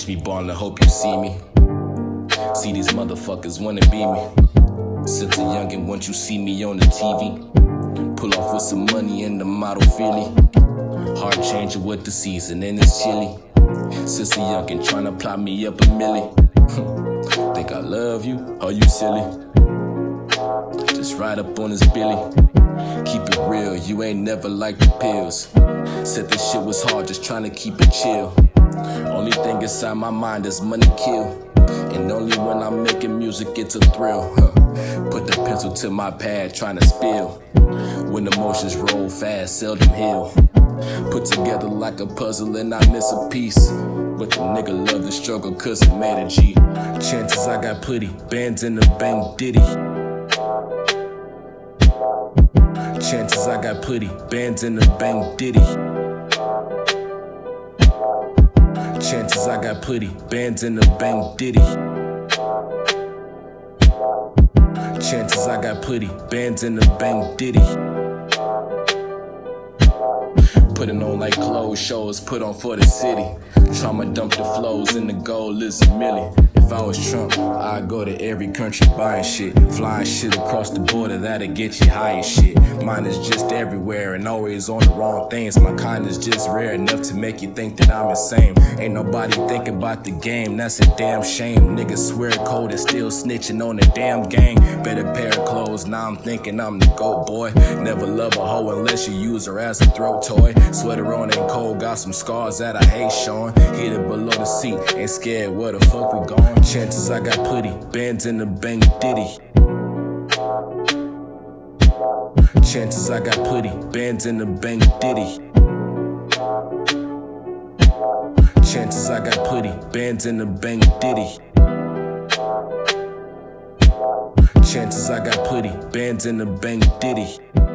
Watch me ballin', hope you see me. See these motherfuckers wanna be me. Since a youngin', once you see me on the TV, pull off with some money in the model Philly. Hard changing with the season and it's chilly. Since a youngin' tryna plot me up a milli. Think I love you? Are you silly? Just ride up on this Billy. Keep it real, you ain't never liked the pills. Said this shit was hard, just tryna keep it chill. Only thing inside my mind is money kill. And only when I'm making music it's a thrill. Put the pencil to my pad, tryna spill. When emotions roll fast, seldom heal. Put together like a puzzle and I miss a piece. But the nigga love the struggle cause it made a G. Chances I got putty, bands in the bank diddy. Chances I got putty, bands in the bank diddy. Chances I got putty, bands in the bank diddy. Chances I got putty, bands in the bank diddy. Putting on like clothes shows, put on for the city. Tryna dump the flows and the goal is a million. If I was Trump, I'd go to every country buying shit. Flying shit across the border, that'll get you high as shit. Mine is just everywhere and always on the wrong things. My kind is just rare enough to make you think that I'm insane. Ain't nobody thinking about the game, that's a damn shame. Niggas swear cold and still snitching on the damn gang. Better pair of clothes, now I'm thinking I'm the GOAT boy. Never love a hoe unless you use her as a throat toy. Sweater on ain't cold, got some scars that I hate showing. Hit it below the seat, ain't scared where the fuck we going. Chances I got putty, bands in the bank diddy. Chances I got putty, bands in the bank diddy. Chances I got putty, bands in the bank diddy. Chances I got putty, bands in the bank diddy.